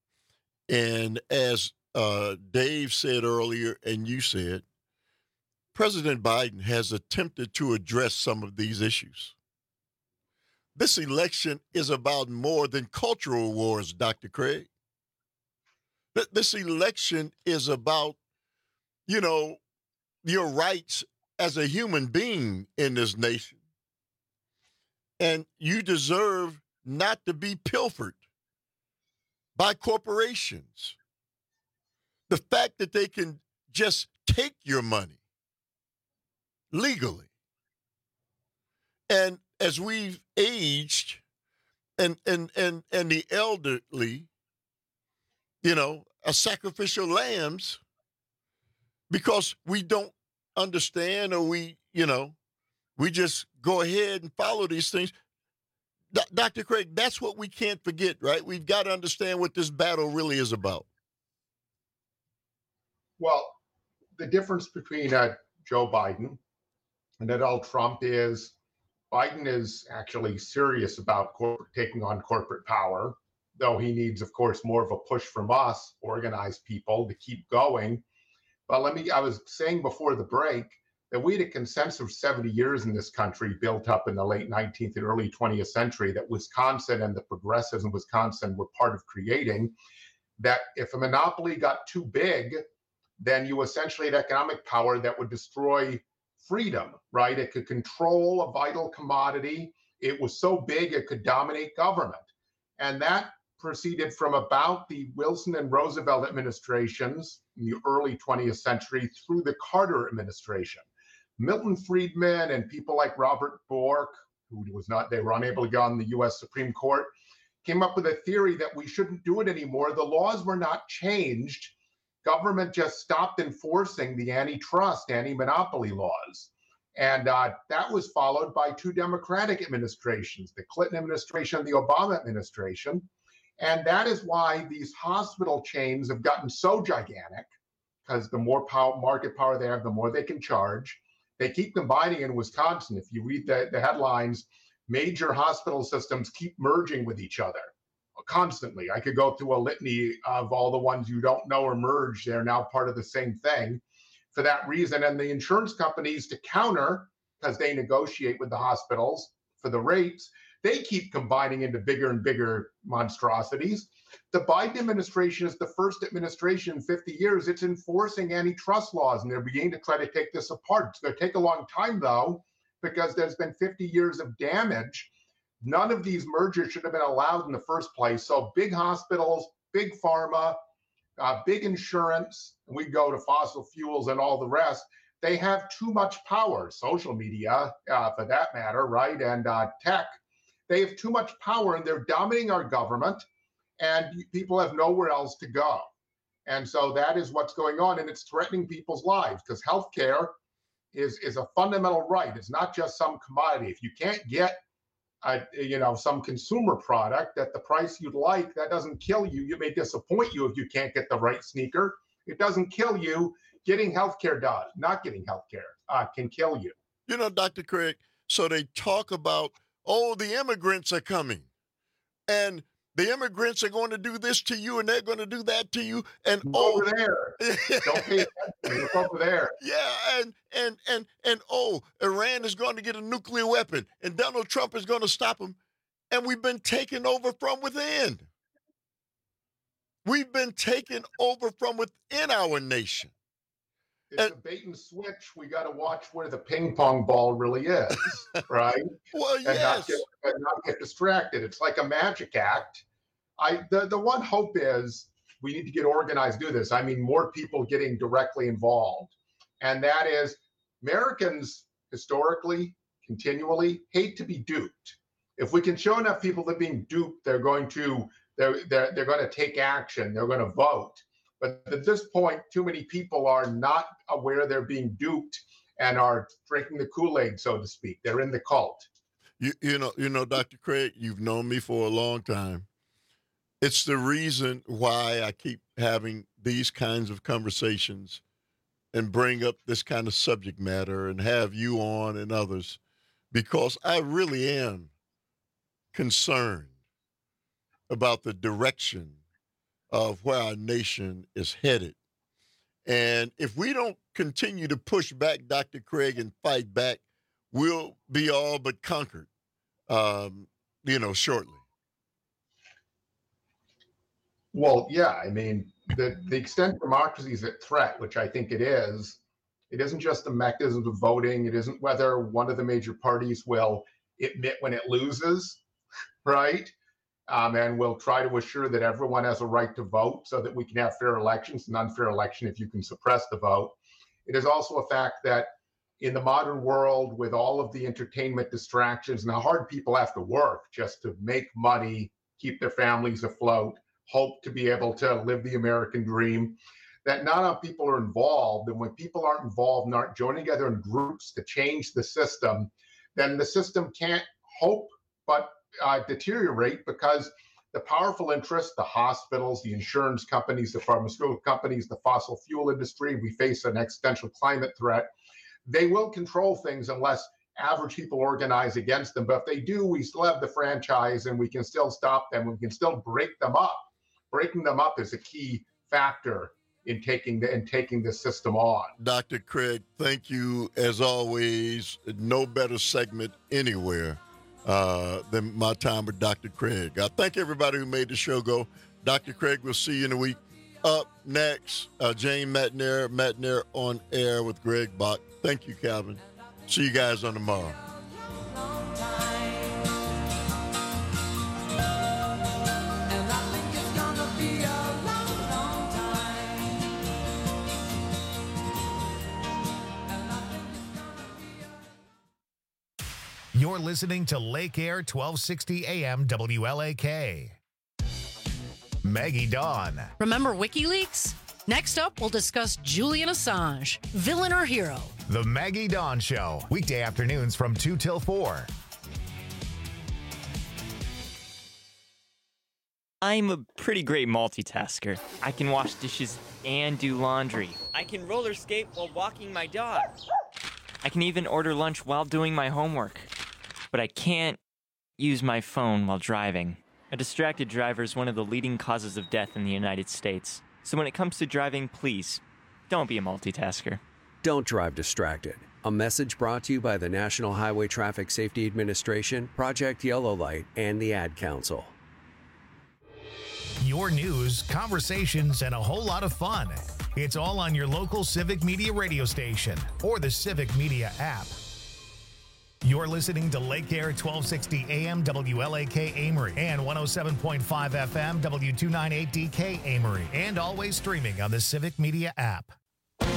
as Dave said earlier, and you said, President Biden has attempted to address some of these issues. This election is about more than cultural wars, Dr. Craig. This election is about, your rights as a human being in this nation. And you deserve not to be pilfered by corporations. The fact that they can just take your money legally. And as we've aged and the elderly, are sacrificial lambs because we don't understand or we just go ahead and follow these things. Dr. Craig, that's what we can't forget, right? We've got to understand what this battle really is about. Well, the difference between Joe Biden and Donald Trump is Biden is actually serious about taking on corporate power, though he needs, of course, more of a push from us, organized people, to keep going. But I was saying before the break that we had a consensus of 70 years in this country built up in the late 19th and early 20th century that Wisconsin and the progressives in Wisconsin were part of creating, that if a monopoly got too big, then you essentially had economic power that would destroy freedom, right? It could control a vital commodity. It was so big, it could dominate government. And that proceeded from about the Wilson and Roosevelt administrations in the early 20th century through the Carter administration. Milton Friedman and people like Robert Bork, who they were unable to get on the US Supreme Court, came up with a theory that we shouldn't do it anymore. The laws were not changed. Government just stopped enforcing the antitrust, anti-monopoly laws. And that was followed by two Democratic administrations, the Clinton administration and the Obama administration. And that is why these hospital chains have gotten so gigantic, because the more market power they have, the more they can charge. They keep combining in Wisconsin. If you read the headlines, major hospital systems keep merging with each other constantly. I could go through a litany of all the ones you don't know are merged. They're now part of the same thing for that reason. And the insurance companies, to counter, because they negotiate with the hospitals for the rates, they keep combining into bigger and bigger monstrosities. The Biden administration is the first administration in 50 years. It's enforcing antitrust laws, and they're beginning to try to take this apart. It's going to take a long time, though, because there's been 50 years of damage. None of these mergers should have been allowed in the first place. So big hospitals, big pharma, big insurance, and we go to fossil fuels and all the rest. They have too much power, social media, for that matter, right, and tech. They have too much power, and they're dominating our government, and people have nowhere else to go. And so that is what's going on, and it's threatening people's lives, because healthcare is a fundamental right. It's not just some commodity. If you can't get some consumer product at the price you'd like, that doesn't kill you. It may disappoint you if you can't get the right sneaker. It doesn't kill you. Getting healthcare does. Not getting healthcare can kill you. You know, Dr. Craig, so they talk about, the immigrants are coming, and the immigrants are going to do this to you, and they're going to do that to you, and over there, don't pay attention. Look over there. Yeah, and Iran is going to get a nuclear weapon, and Donald Trump is going to stop them, and we've been taken over from within. We've been taken over from within our nation. It's a bait and switch. We got to watch where the ping pong ball really is, right? Well, yes. And not get distracted. It's like a magic act. The one hope is we need to get organized, do this. I mean, more people getting directly involved. And that is, Americans historically, continually hate to be duped. If we can show enough people that being duped, they're going to take action. They're going to vote. But at this point, too many people are not aware they're being duped and are drinking the Kool-Aid, so to speak. They're in the cult. You know, Dr. Craig, you've known me for a long time. It's the reason why I keep having these kinds of conversations and bring up this kind of subject matter and have you on and others, because I really am concerned about the direction of where our nation is headed. And if we don't continue to push back, Dr. Craig, and fight back, we'll be all but conquered, shortly. Well, yeah, I mean, the extent democracy is at threat, which I think it isn't just the mechanisms of voting. It isn't whether one of the major parties will admit when it loses, right? And we'll try to assure that everyone has a right to vote so that we can have fair elections. An unfair election if you can suppress the vote. It is also a fact that in the modern world, with all of the entertainment distractions and how hard people have to work just to make money, keep their families afloat, hope to be able to live the American dream, that not enough people are involved. And when people aren't involved and aren't joining together in groups to change the system, then the system can't hope but deteriorate, because the powerful interests, the hospitals, the insurance companies, the pharmaceutical companies, the fossil fuel industry, we face an existential climate threat. They will control things unless average people organize against them. But if they do, we still have the franchise and we can still stop them. We can still break them up. Breaking them up is a key factor in taking the system on. Dr. Craig, thank you as always. No better segment anywhere than my time with Dr. Craig. I thank everybody who made the show go. Dr. Craig, we'll see you in a week. Up next, Jane Matenaer on air with Greg Bach. Thank you, Calvin. See you guys on tomorrow. You're listening to Lake Air 1260 AM WLAK. Maggie Dawn. Remember WikiLeaks? Next up, we'll discuss Julian Assange, villain or hero. The Maggie Dawn Show, weekday afternoons from 2 till 4. I'm a pretty great multitasker. I can wash dishes and do laundry. I can roller skate while walking my dog. I can even order lunch while doing my homework. But I can't use my phone while driving. A distracted driver is one of the leading causes of death in the United States. So when it comes to driving, please, don't be a multitasker. Don't drive distracted. A message brought to you by the National Highway Traffic Safety Administration, Project Yellow Light, and the Ad Council. Your news, conversations, and a whole lot of fun. It's all on your local Civic Media radio station or the Civic Media app. You're listening to Lake Air 1260 AM WLAK Amory and 107.5 FM W298DK Amory, and always streaming on the Civic Media app.